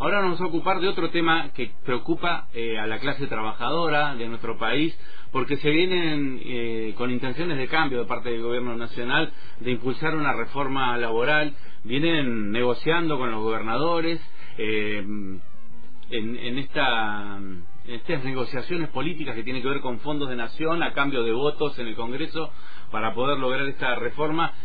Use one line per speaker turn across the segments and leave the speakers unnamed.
Ahora nos vamos a ocupar de otro tema que preocupa a la clase trabajadora de nuestro país, porque se vienen con intenciones de cambio de parte del gobierno nacional de impulsar una reforma laboral. Vienen negociando con los gobernadores en estas negociaciones políticas que tienen que ver con fondos de nación a cambio de votos en el Congreso para poder lograr esta reforma.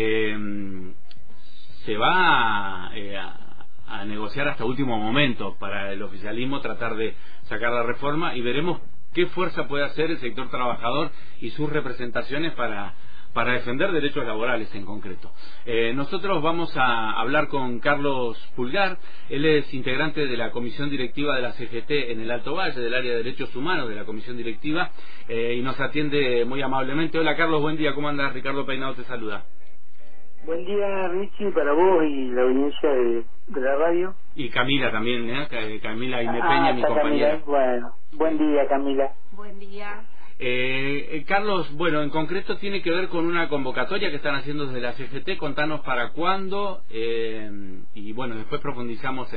Se va a negociar hasta último momento para el oficialismo tratar de sacar la reforma, y veremos qué fuerza puede hacer el sector trabajador y sus representaciones para defender derechos laborales en concreto. Nosotros vamos a hablar con Carlos Pulgar. Él es integrante de la comisión directiva de la CGT en el Alto Valle, del área de derechos humanos de la comisión directiva, y nos atiende muy amablemente. Hola Carlos, buen día, ¿cómo andas? Ricardo Peinado te saluda.
Buen día, Richie, para vos y la audiencia de la radio.
Y Camila también, Camila Aime Peña, mi compañera.
Camila. Bueno, buen día, Camila.
Buen día.
Carlos, bueno, en concreto tiene que ver con una convocatoria que están haciendo desde la CGT. Contanos para cuándo, y bueno, después profundizamos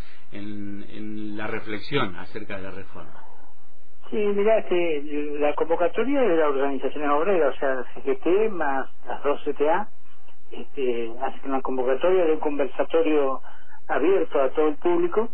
en la reflexión acerca de la reforma.
Sí, mirá, la convocatoria de las organizaciones obreras, o sea, la CGT más las dos CTA, hacen una convocatoria de un conversatorio abierto a todo el público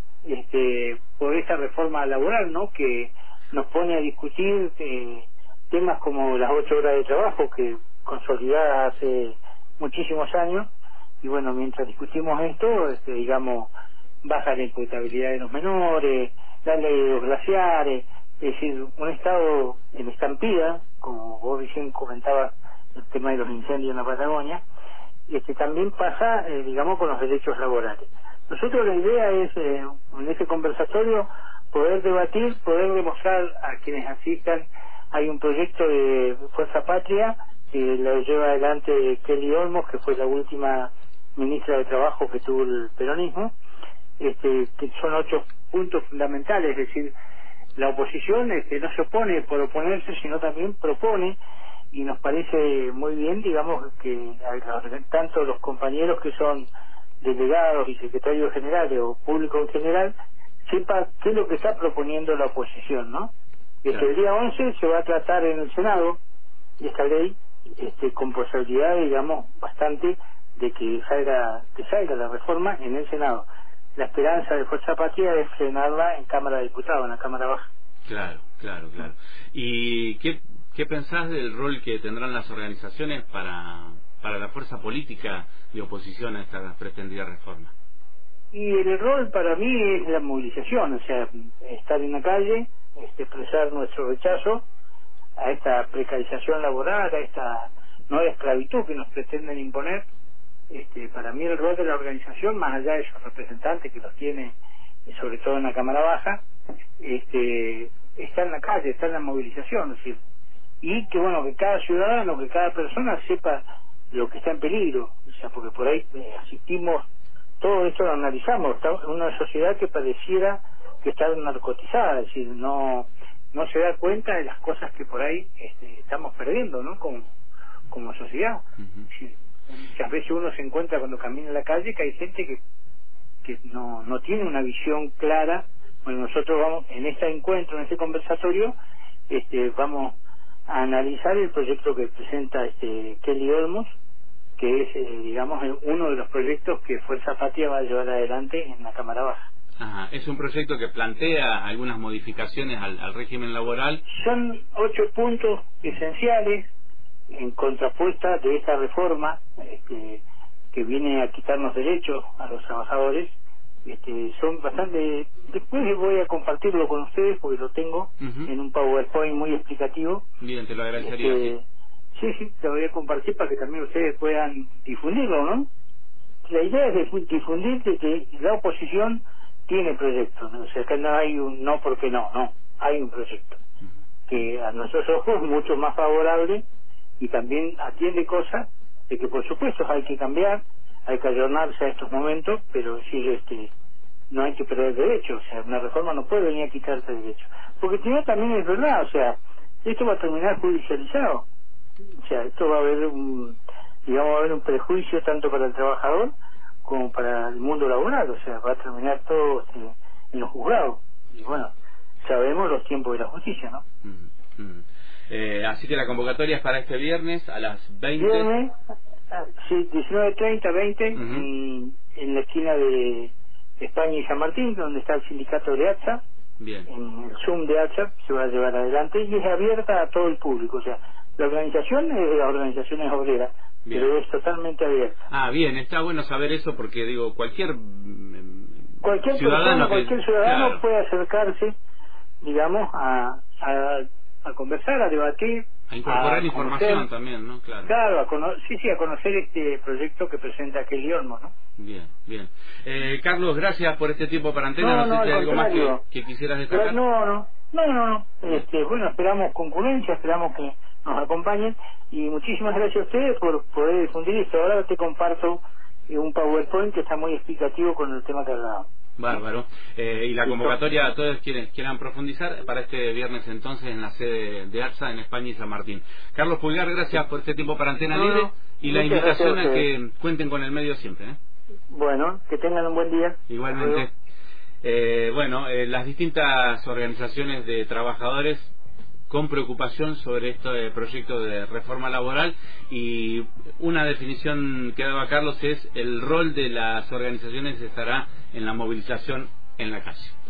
por esta reforma laboral, ¿no? Que nos pone a discutir temas como las 8 horas de trabajo, que consolidadas hace muchísimos años, y bueno, mientras discutimos esto, digamos, baja la imputabilidad de los menores, la ley de los glaciares, es decir, un estado en estampida, como vos recién comentabas, el tema de los incendios en la Patagonia. También pasa, digamos, con los derechos laborales. Nosotros la idea es, en este conversatorio, poder debatir, poder demostrar a quienes asistan. Hay un proyecto de Fuerza Patria que lo lleva adelante Kelly Olmos, que fue la última ministra de Trabajo que tuvo el peronismo, que son 8 puntos fundamentales, es decir, la oposición no se opone por oponerse, sino también propone, y nos parece muy bien, digamos, que tanto los compañeros que son delegados y secretarios generales o público en general sepa qué es lo que está proponiendo la oposición, ¿no?
Claro.
El día 11 se va a tratar en el Senado esta ley, con posibilidad, digamos, bastante de que salga la reforma en el Senado. La esperanza de Fuerza Patria es frenarla en Cámara de Diputados, en la Cámara Baja.
Claro. ¿Y qué pensás del rol que tendrán las organizaciones para la fuerza política de oposición a esta pretendida reforma?
Y el rol para mí es la movilización, o sea, estar en la calle, expresar nuestro rechazo a esta precarización laboral, a esta nueva esclavitud que nos pretenden imponer. Para mí el rol de la organización, más allá de sus representantes que los tiene sobre todo en la Cámara Baja, está en la calle, está en la movilización, es decir, y que bueno, que cada ciudadano, que cada persona sepa lo que está en peligro, o sea, porque por ahí asistimos, todo esto lo analizamos, está en una sociedad que pareciera que está narcotizada, es decir, no se da cuenta de las cosas que por ahí estamos perdiendo, ¿no? Como sociedad.
Uh-huh.
Es decir, muchas veces uno se encuentra cuando camina en la calle que hay gente que no tiene una visión clara. Bueno, nosotros vamos en este encuentro, en este conversatorio, vamos a analizar el proyecto que presenta Kelly Olmos, que es, digamos, uno de los proyectos que Fuerza Patria va a llevar adelante en la Cámara Baja.
Ajá. Es un proyecto que plantea algunas modificaciones al régimen laboral.
Son 8 puntos esenciales en contrapuesta de esta reforma que viene a quitarnos derechos a los trabajadores. Son bastante. Después voy a compartirlo con ustedes porque lo tengo
Uh-huh.
en un PowerPoint muy explicativo.
Bien, te lo agradecería.
Sí, te lo voy a compartir para que también ustedes puedan difundirlo, ¿no? La idea es difundir de que la oposición tiene proyectos, ¿no? O sea, que no hay un no porque no, hay un proyecto que a nuestros ojos es mucho más favorable y también atiende cosas de que por supuesto hay que cambiar, hay que ayornarse a estos momentos, pero sí, no hay que perder derechos, o sea, una reforma no puede venir a quitarte derechos, porque si no también es verdad, o sea, esto va a terminar judicializado, o sea, esto va a haber va a haber un prejuicio tanto para el trabajador como para el mundo laboral, o sea, va a terminar todo en los juzgados. Y bueno, sabemos los tiempos de la justicia, ¿no?
Así que la convocatoria es para este viernes a las 20.
Viernes, sí, 19:30, 20, en la esquina de España y San Martín, donde está el sindicato de ATSA.
Bien.
En el Zoom de ATSA se va a llevar adelante y es abierta a todo el público, o sea, la organización es de las organizaciones obreras, pero es totalmente abierta.
Ah, bien, está bueno saber eso porque digo, cualquier
ciudadano
claro,
puede acercarse, digamos, a conversar, a debatir,
a incorporar información
conocer,
también, ¿no? Claro.
Claro, a conocer este proyecto que presenta Kelly Olmos, ¿no?
Bien, bien. Carlos, gracias por este tiempo para Antena. No sé si hay algo más que quisieras destacar.
Pero no. Bueno, esperamos concurrencia, esperamos que nos acompañen y muchísimas gracias a ustedes por poder difundir esto. Ahora te comparto un PowerPoint que está muy explicativo con el tema que hablábamos.
Bárbaro. Y la convocatoria a todos quienes quieran profundizar para este viernes entonces en la sede de ATSA en España y San Martín. Carlos Pulgar, gracias por este tiempo para Antena Libre y la invitación a que cuenten con el medio siempre.
Bueno, que tengan un buen día.
Igualmente. Las distintas organizaciones de trabajadores con preocupación sobre este proyecto de reforma laboral, y una definición que daba Carlos es el rol de las organizaciones estará en la movilización en la calle.